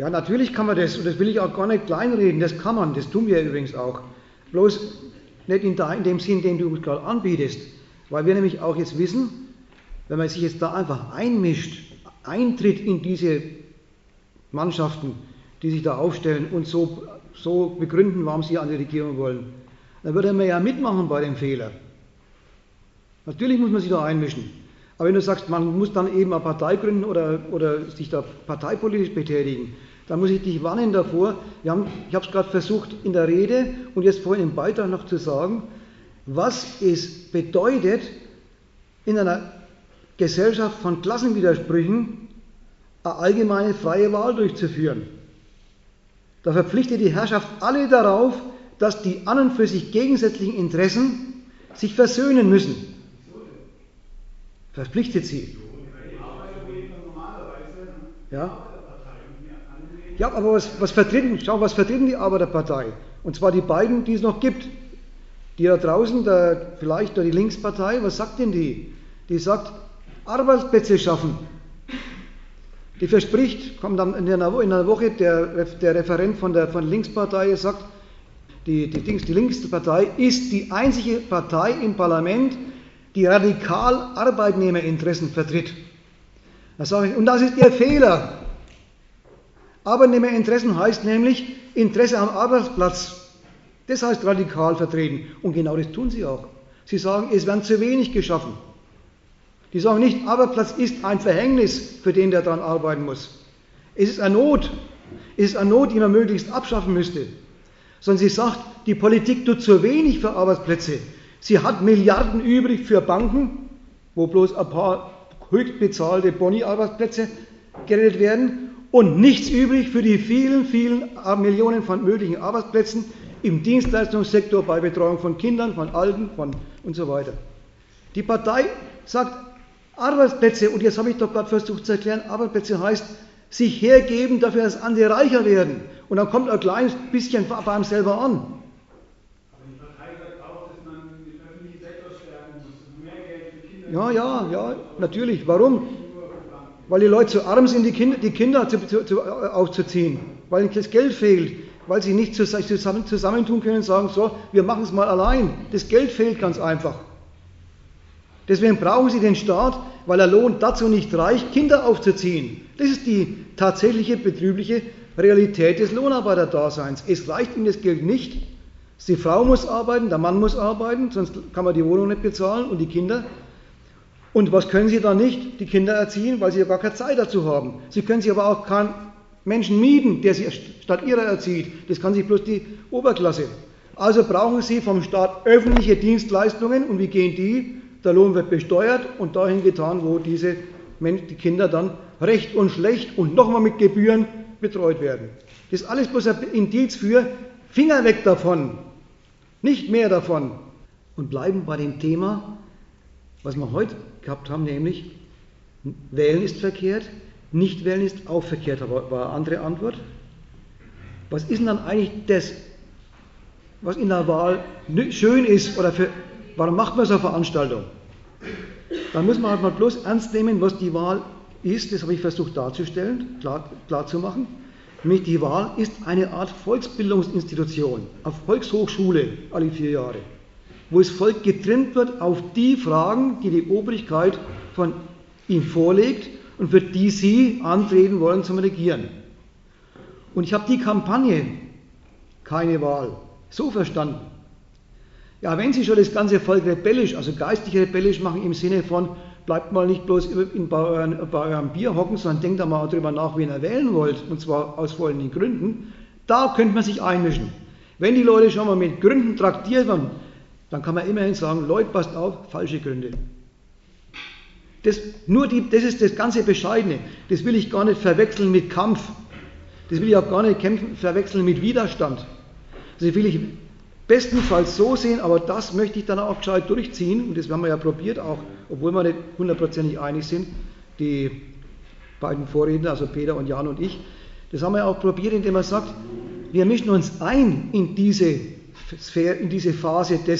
Ja, natürlich kann man das, und das will ich auch gar nicht kleinreden, das kann man, das tun wir übrigens auch. Bloß nicht in dem Sinn, den du uns gerade anbietest, weil wir nämlich auch jetzt wissen, wenn man sich jetzt da einfach einmischt, eintritt in diese Mannschaften, die sich da aufstellen und so begründen, warum sie an die Regierung wollen, dann würde man ja mitmachen bei dem Fehler. Natürlich muss man sich da einmischen. Aber wenn du sagst, man muss dann eben eine Partei gründen oder sich da parteipolitisch betätigen, dann muss ich dich warnen davor. Ich habe es gerade versucht in der Rede und jetzt vorhin im Beitrag noch zu sagen, was es bedeutet, in einer Gesellschaft von Klassenwidersprüchen eine allgemeine freie Wahl durchzuführen. Da verpflichtet die Herrschaft alle darauf, dass die an und für sich gegensätzlichen Interessen sich versöhnen müssen. Verpflichtet sie. Ja, ja, aber was vertreten die Arbeiterpartei? Und zwar die beiden, die es noch gibt. Die da draußen, vielleicht die Linkspartei, was sagt denn die? Die sagt, Arbeitsplätze schaffen. Die verspricht, kommt dann in einer Woche, der Referent von Linkspartei sagt, die Linkspartei ist die einzige Partei im Parlament, die radikal Arbeitnehmerinteressen vertritt. Da sage ich, und das ist ihr Fehler. Arbeitnehmerinteressen heißt nämlich Interesse am Arbeitsplatz. Das heißt radikal vertreten. Und genau das tun sie auch. Sie sagen, es werden zu wenig geschaffen. Die sagen nicht, Arbeitsplatz ist ein Verhängnis für den, der daran arbeiten muss. Es ist eine Not. Es ist eine Not, die man möglichst abschaffen müsste. Sondern sie sagt, die Politik tut zu wenig für Arbeitsplätze. Sie hat Milliarden übrig für Banken, wo bloß ein paar höchstbezahlte Boni-Arbeitsplätze gerettet werden und nichts übrig für die vielen, vielen Millionen von möglichen Arbeitsplätzen im Dienstleistungssektor, bei Betreuung von Kindern, von Alten und so weiter. Die Partei sagt, Arbeitsplätze, und jetzt habe ich doch gerade versucht zu erklären, Arbeitsplätze heißt, sich hergeben dafür, dass andere reicher werden. Und dann kommt ein kleines bisschen bei einem selber an. Aber die Partei sagt auch, dass man den öffentlichen Sektor stärken muss, mehr Geld für Kinder. Ja, natürlich. Warum? Weil die Leute zu arm sind, die Kinder aufzuziehen, weil das Geld fehlt, weil sie nicht zusammentun können und sagen, so, wir machen es mal allein. Das Geld fehlt ganz einfach. Deswegen brauchen sie den Staat, weil der Lohn dazu nicht reicht, Kinder aufzuziehen. Das ist die tatsächliche betrübliche Realität des Lohnarbeiterdaseins. Es reicht ihnen das Geld nicht. Die Frau muss arbeiten, der Mann muss arbeiten, sonst kann man die Wohnung nicht bezahlen und die Kinder. Und was können sie dann nicht? Die Kinder erziehen, weil sie ja gar keine Zeit dazu haben. Sie können sich aber auch keinen Menschen mieten, der sie statt ihrer erzieht. Das kann sich bloß die Oberklasse. Also brauchen sie vom Staat öffentliche Dienstleistungen. Und wie gehen die? Der Lohn wird besteuert und dahin getan, wo die Kinder dann recht und schlecht und nochmal mit Gebühren betreut werden. Das ist alles bloß ein Indiz für Finger weg davon, nicht mehr davon. Und bleiben bei dem Thema, was wir heute gehabt haben, nämlich wählen ist verkehrt, nicht wählen ist auch verkehrt, war eine andere Antwort. Was ist denn dann eigentlich das, was in der Wahl schön ist oder warum macht man so eine Veranstaltung? Dann muss man halt mal bloß ernst nehmen, was die Wahl ist, das habe ich versucht darzustellen, klar zu machen. Nämlich die Wahl ist eine Art Volksbildungsinstitution, eine Volkshochschule alle 4 Jahre, wo das Volk getrimmt wird auf die Fragen, die die Obrigkeit von ihm vorlegt und für die sie antreten wollen zum Regieren. Und ich habe die Kampagne, keine Wahl, so verstanden. Ja, wenn Sie schon das ganze Volk rebellisch, also geistig rebellisch machen im Sinne von, bleibt mal nicht bloß bei eurem Bier hocken, sondern denkt da mal darüber nach, wen ihr wählen wollt, und zwar aus folgenden Gründen, da könnte man sich einmischen. Wenn die Leute schon mal mit Gründen traktiert werden, dann kann man immerhin sagen, Leute, passt auf, falsche Gründe. Das ist das ganze Bescheidene. Das will ich gar nicht verwechseln mit Kampf. Das will ich auch gar nicht verwechseln mit Widerstand. Das will ich bestenfalls so sehen, aber das möchte ich dann auch gescheit durchziehen, und das haben wir ja probiert, auch obwohl wir nicht hundertprozentig einig sind, die beiden Vorredner, also Peter und Jan und ich, das haben wir auch probiert, indem man sagt, wir mischen uns ein in diese Sphäre, in diese Phase des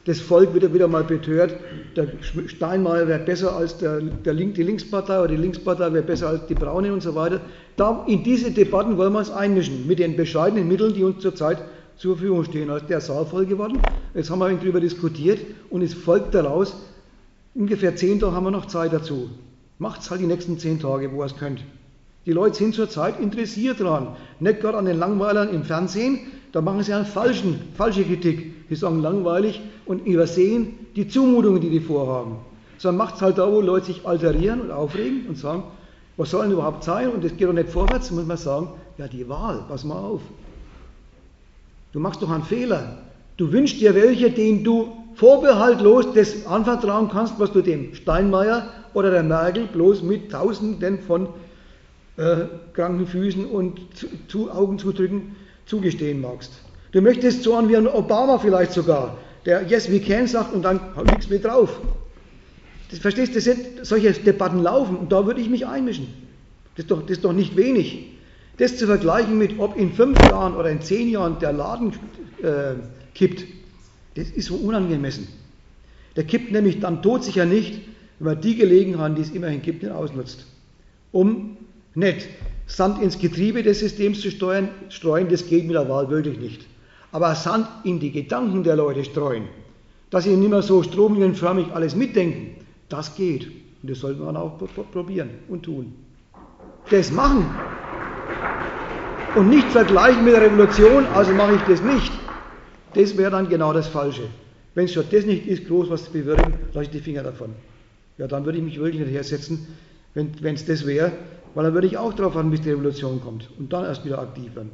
das Volk wird ja wieder mal betört, der Steinmeier wäre besser als die Linkspartei oder die Linkspartei wäre besser als die Braunen und so weiter. In diese Debatten wollen wir uns einmischen, mit den bescheidenen Mitteln, die uns zurzeit zur Verfügung stehen. Also der Saal voll geworden, jetzt haben wir darüber diskutiert und es folgt daraus, ungefähr 10 Tage haben wir noch Zeit dazu. Macht es halt die nächsten 10 Tage, wo ihr es könnt. Die Leute sind zurzeit interessiert daran, nicht gerade an den Langweilern im Fernsehen, da machen sie eine falsche Kritik. Sie sagen langweilig und übersehen die Zumutungen, die vorhaben. Sondern macht es halt da, wo Leute sich alterieren und aufregen und sagen, was soll denn überhaupt sein und das geht doch nicht vorwärts, muss man sagen, ja die Wahl, pass mal auf. Du machst doch einen Fehler. Du wünschst dir welche, denen du vorbehaltlos das anvertrauen kannst, was du dem Steinmeier oder der Merkel bloß mit Tausenden von kranken Füßen und Augen zudrücken zugestehen magst. Du möchtest so an wie ein Obama vielleicht sogar, der Yes we can sagt und dann nichts mehr drauf. Verstehst du, solche Debatten laufen und da würde ich mich einmischen. Das ist doch nicht wenig. Das zu vergleichen mit, ob in 5 Jahren oder in 10 Jahren der Laden kippt, das ist so unangemessen. Der kippt nämlich dann todsicher nicht, wenn man die Gelegenheit, die es immerhin gibt, nicht ausnutzt. Um nicht Sand ins Getriebe des Systems zu streuen, das geht mit der Wahl wirklich nicht. Aber Sand in die Gedanken der Leute streuen, dass sie nicht mehr so stromlinienförmig alles mitdenken, das geht. Und das sollte man auch probieren und tun. Das machen und nicht vergleichen mit der Revolution, also mache ich das nicht. Das wäre dann genau das Falsche. Wenn es schon das nicht ist, groß was zu bewirken, lasse ich die Finger davon. Ja, dann würde ich mich wirklich nicht hersetzen, wenn es das wäre, weil dann würde ich auch darauf warten, bis die Revolution kommt und dann erst wieder aktiv werden.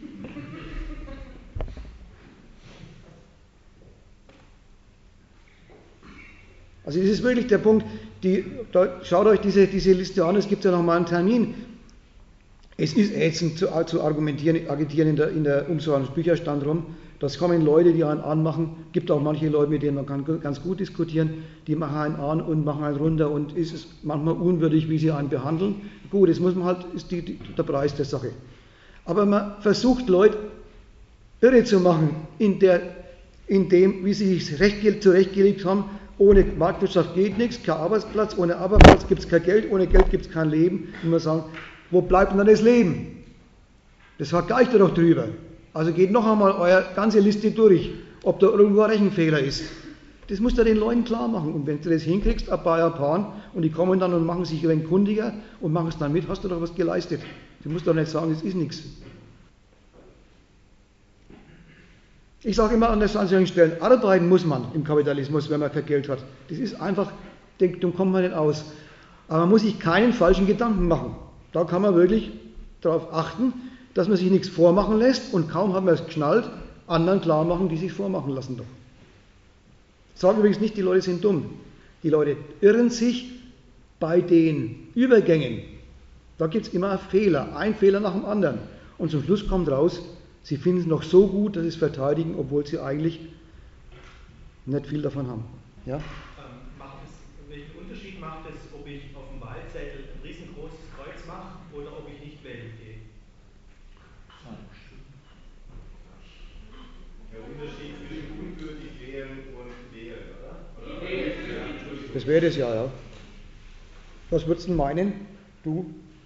Also das ist wirklich der Punkt, schaut euch diese Liste an, es gibt ja noch mal einen Termin. Es ist ätzend zu agitieren um so einen Bücherstand rum. Das kommen Leute, die einen anmachen. Es gibt auch manche Leute, mit denen man kann ganz gut diskutieren. Die machen einen an und machen einen runter und ist es manchmal unwürdig, wie sie einen behandeln. Gut, das muss man halt, ist der Preis der Sache. Aber man versucht Leute irre zu machen in dem, wie sie sich zurechtgelegt haben. Ohne Marktwirtschaft geht nichts, kein Arbeitsplatz, ohne Arbeitsplatz gibt es kein Geld, ohne Geld gibt es kein Leben. Und man sagen, wo bleibt denn dann das Leben? Das vergleicht ihr doch drüber. Also geht noch einmal eure ganze Liste durch, ob da irgendwo ein Rechenfehler ist. Das musst du den Leuten klar machen. Und wenn du das hinkriegst, ein paar Japan, und die kommen dann und machen sich ein wenig kundiger und machen es dann mit, hast du doch was geleistet. Du musst doch nicht sagen, es ist nichts. Ich sage immer an solchen Stellen, arbeiten muss man im Kapitalismus, wenn man kein Geld hat. Das ist einfach, dann kommt man nicht aus. Aber man muss sich keinen falschen Gedanken machen. Da kann man wirklich darauf achten, dass man sich nichts vormachen lässt und kaum haben wir es geschnallt, anderen klar machen, die sich vormachen lassen doch. Ich sage übrigens nicht, die Leute sind dumm. Die Leute irren sich bei den Übergängen. Da gibt es immer einen Fehler nach dem anderen. Und zum Schluss kommt raus, sie finden es noch so gut, dass sie es verteidigen, obwohl sie eigentlich nicht viel davon haben. Ja? Welchen Unterschied macht es, ob ich auf dem Wahlzettel ein riesengroßes Kreuz mache oder ob ich nicht wählen gehe? Der Unterschied zwischen ungültig wählen und wählen, oder? Das wäre das ja. Was würdest du meinen? Du?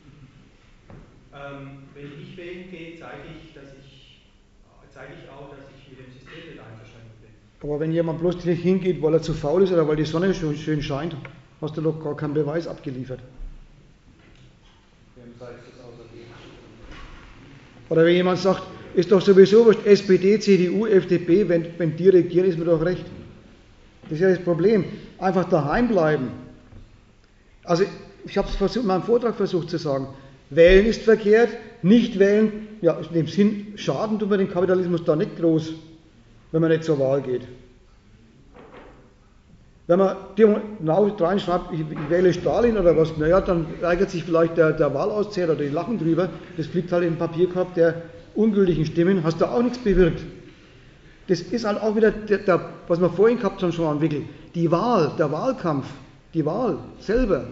Wenn ich nicht wählen gehe, zeige ich auch, dass ich mit dem System nicht einverstanden bin. Aber wenn jemand bloß nicht hingeht, weil er zu faul ist oder weil die Sonne schon schön scheint, hast du doch gar keinen Beweis abgeliefert. Oder wenn jemand sagt, ist doch sowieso wurscht, SPD, CDU, FDP, wenn die regieren, ist mir doch recht. Das ist ja das Problem. Einfach daheim bleiben. Also ich habe es in meinem Vortrag versucht zu sagen, wählen ist verkehrt, nicht wählen, ja, in dem Sinn, schaden tut man den Kapitalismus da nicht groß, wenn man nicht zur Wahl geht. Wenn man reinschreibt, ich wähle Stalin oder was, naja, dann ärgert sich vielleicht der Wahlauszähler oder die lachen drüber, das fliegt halt in den Papierkorb der ungültigen Stimmen, hast du auch nichts bewirkt. Das ist halt auch wieder, was wir vorhin gehabt haben, schon entwickelt. Die Wahl, der Wahlkampf, die Wahl selber,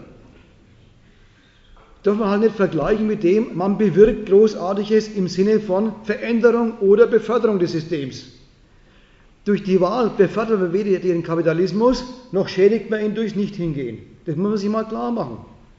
darf man halt nicht vergleichen mit dem, man bewirkt Großartiges im Sinne von Veränderung oder Beförderung des Systems. Durch die Wahl befördert man weder den Kapitalismus, noch schädigt man ihn durchs Nicht-Hingehen. Das muss man sich mal klar machen.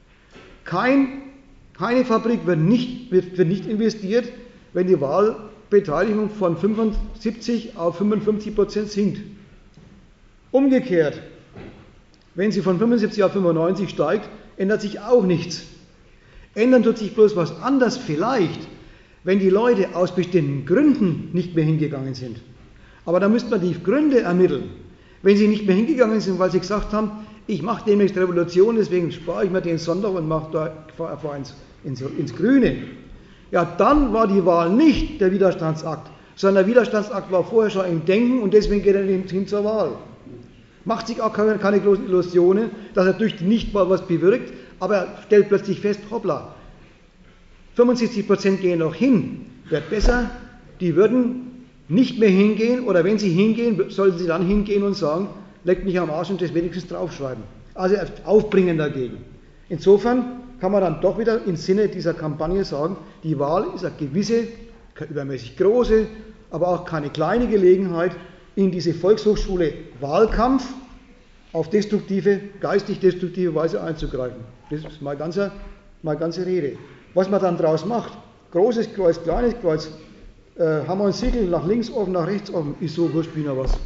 Keine Fabrik wird nicht investiert, wenn die Wahlbeteiligung von 75 auf 55% sinkt. Umgekehrt, wenn sie von 75 auf 95 steigt, ändert sich auch nichts. Ändern tut sich bloß was anders vielleicht, wenn die Leute aus bestimmten Gründen nicht mehr hingegangen sind. Aber da müsste man die Gründe ermitteln. Wenn sie nicht mehr hingegangen sind, weil sie gesagt haben, ich mache demnächst Revolution, deswegen spare ich mir den Sonntag und fahre ins Grüne. Ja, dann war die Wahl nicht der Widerstandsakt, sondern der Widerstandsakt war vorher schon im Denken und deswegen geht er hin zur Wahl. Macht sich auch keine großen Illusionen, dass er durch die Nichtwahl was bewirkt, aber er stellt plötzlich fest, hoppla, 75% gehen noch hin, wird besser, die würden nicht mehr hingehen, oder wenn sie hingehen, sollten sie dann hingehen und sagen, leckt mich am Arsch und das wenigstens draufschreiben. Also aufbringen dagegen. Insofern kann man dann doch wieder im Sinne dieser Kampagne sagen, die Wahl ist eine gewisse, keine übermäßig große, aber auch keine kleine Gelegenheit, in diese Volkshochschule Wahlkampf auf geistig destruktive Weise einzugreifen. Das ist meine ganze Rede. Was man dann draus macht, großes Kreuz, kleines Kreuz, Hammer und Siegel, nach links offen, nach rechts offen, ist so wurscht wie noch was.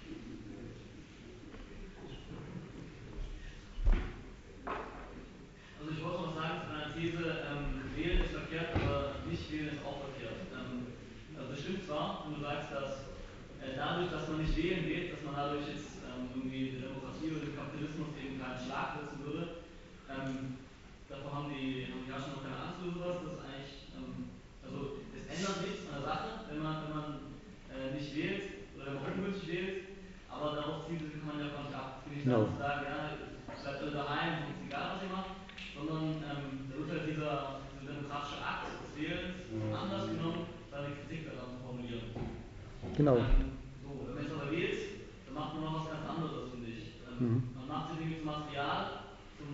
Also ich wollte noch sagen zu meiner These, wählen ist verkehrt, aber nicht wählen ist auch verkehrt. Also es stimmt zwar, wenn du sagst, dass dadurch, dass man nicht wählen geht, dass man dadurch jetzt irgendwie die Demokratie oder den Kapitalismus eben keinen Schlag setzen würde. Davor haben die Herrscher noch keine Angst oder sowas. Das ist eigentlich, also es ändert nichts an der Sache, wenn man nicht wählt oder wenn man ungültig wählt, aber darauf ziehen kann man ja auch nicht ab. Es geht nicht darum zu sagen, ja, bleibt alle daheim, ist egal, was ihr macht, sondern da wird halt dieser demokratische Akt des Wählens anders genommen, seine Kritik daran zu formulieren. Genau. So, wenn man jetzt aber wählt, dann macht man noch was ganz anderes, finde ich. Man macht sich irgendwie zum Material,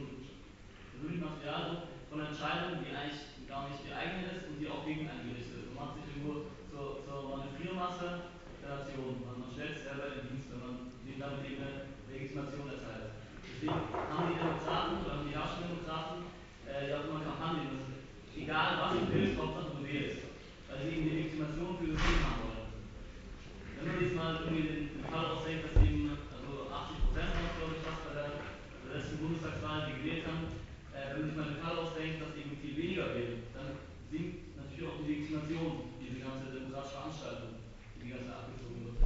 von Entscheidungen, die eigentlich gar nicht die eigene ist und die auch gegen einen gerichtet ist. Man macht sich irgendwo zur Manövriermasse der Nation. Man stellt sich selber in den Dienst, wenn man damit eben eine Legitimation erteilt. Deswegen haben die Demokraten oder die Herrschenden ja auch immer Kampagnen, dass egal was du willst, Hauptsache du wählst. Weil sie eben die Legitimation für das Leben haben wollen. Wenn man jetzt mal irgendwie den Fall ausdenkt, dass eben, also 80% noch, glaube ich, fast bei der letzten Bundestagswahl, die gewählt haben, wenn man sich mal den Fall ausdenkt, dass eben viel weniger wählen, dann sinkt natürlich auch die Legitimation, diese ganze demokratische Veranstaltung, die ganze abgezogen wird.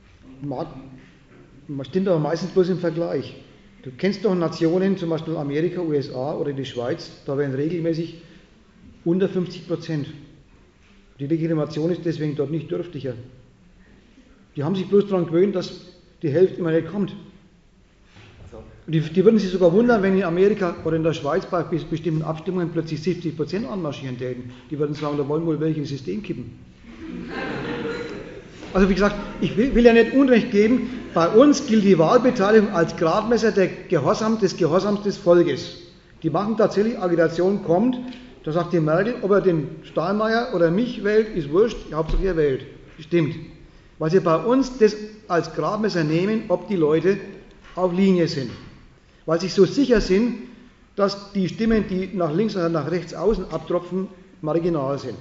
Man stimmt aber meistens bloß im Vergleich. Du kennst doch Nationen, zum Beispiel Amerika, USA oder die Schweiz, da werden regelmäßig unter 50%. Die Legitimation ist deswegen dort nicht dürftiger. Die haben sich bloß daran gewöhnt, dass die Hälfte immer nicht kommt. Die würden sich sogar wundern, wenn in Amerika oder in der Schweiz bei bestimmten Abstimmungen plötzlich 70% anmarschieren täten. Die würden sagen, da wollen wohl welche im System kippen. Also wie gesagt, ich will ja nicht Unrecht geben, bei uns gilt die Wahlbeteiligung als Gradmesser des Gehorsams des Volkes. Die machen tatsächlich Agitation, kommt, da sagt die Merkel, ob er den Steinmeier oder mich wählt, ist wurscht, Hauptsache ihr wählt. Stimmt. Weil sie bei uns das als Gradmesser nehmen, ob die Leute auf Linie sind. Weil sie so sicher sind, dass die Stimmen, die nach links oder nach rechts außen abtropfen, marginal sind.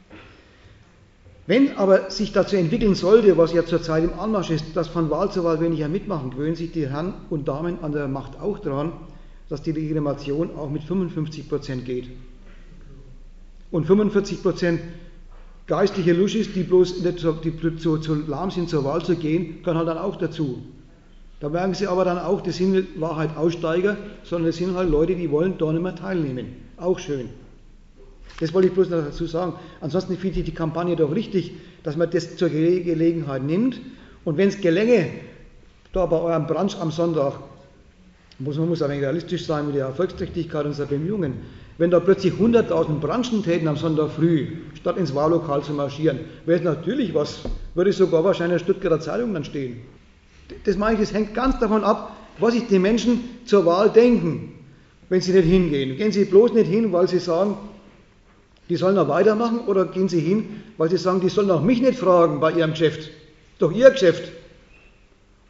Wenn aber sich dazu entwickeln sollte, was ja zurzeit im Anmarsch ist, dass von Wahl zu Wahl weniger mitmachen, gewöhnen sich die Herren und Damen an der Macht auch daran, dass die Legitimation auch mit 55% geht. Und 45% geistliche Luschis, die bloß nicht zu lahm sind, zur Wahl zu gehen, gehören halt dann auch dazu. Da merken Sie aber dann auch, das sind nicht Wahrheit Aussteiger, sondern das sind halt Leute, die wollen da nicht mehr teilnehmen. Auch schön. Das wollte ich bloß noch dazu sagen. Ansonsten finde ich die Kampagne doch richtig, dass man das zur Gelegenheit nimmt. Und wenn es gelänge, da bei eurem Brunch am Sonntag, man muss ein wenig realistisch sein mit der Erfolgsträchtigkeit unserer Bemühungen, wenn da plötzlich 100.000 Brunchen täten am Sonntag früh, statt ins Wahllokal zu marschieren, wäre es natürlich was, würde sogar wahrscheinlich in der Stuttgarter Zeitung dann stehen. Das meine ich, das hängt ganz davon ab, was sich die Menschen zur Wahl denken, wenn sie nicht hingehen. Gehen sie bloß nicht hin, weil sie sagen, die sollen noch weitermachen, oder gehen sie hin, weil sie sagen, die sollen auch mich nicht fragen bei ihrem Geschäft. Doch ihr Geschäft.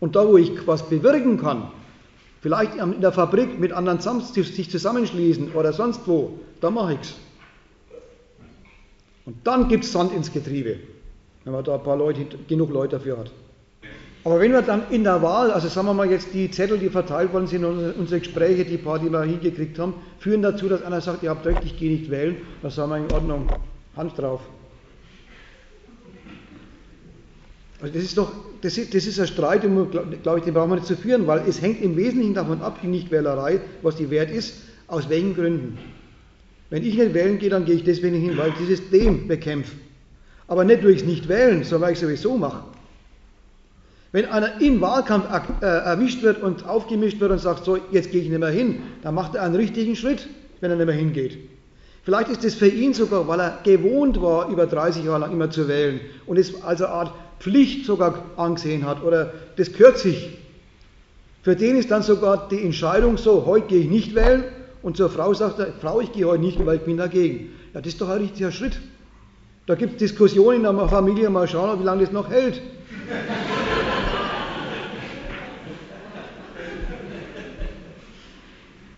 Und da, wo ich was bewirken kann, vielleicht in der Fabrik mit anderen sich zusammenschließen oder sonst wo, da mache ich es. Und dann gibt es Sand ins Getriebe, wenn man da genug Leute dafür hat. Aber wenn wir dann in der Wahl, also sagen wir mal jetzt die Zettel, die verteilt worden sind, unsere Gespräche, die wir hingekriegt haben, führen dazu, dass einer sagt, ihr habt recht, ich gehe nicht wählen, dann sagen wir in Ordnung, Hand drauf. Also das ist ein Streit, glaube ich, den brauchen wir nicht zu führen, weil es hängt im Wesentlichen davon ab, die Nichtwählerei, was die wert ist, aus welchen Gründen. Wenn ich nicht wählen gehe, dann gehe ich deswegen hin, weil ich dieses System bekämpfe. Aber nicht durchs Nichtwählen, sondern weil ich sowieso mache. Wenn einer im Wahlkampf erwischt wird und aufgemischt wird und sagt, so, jetzt gehe ich nicht mehr hin, dann macht er einen richtigen Schritt, wenn er nicht mehr hingeht. Vielleicht ist es für ihn sogar, weil er gewohnt war, über 30 Jahre lang immer zu wählen und es als eine Art Pflicht sogar angesehen hat oder das gehört sich. Für den ist dann sogar die Entscheidung so, heute gehe ich nicht wählen und zur Frau sagt er, Frau, ich gehe heute nicht, weil ich bin dagegen. Ja, das ist doch ein richtiger Schritt. Da gibt es Diskussionen in der Familie, mal schauen, wie lange das noch hält.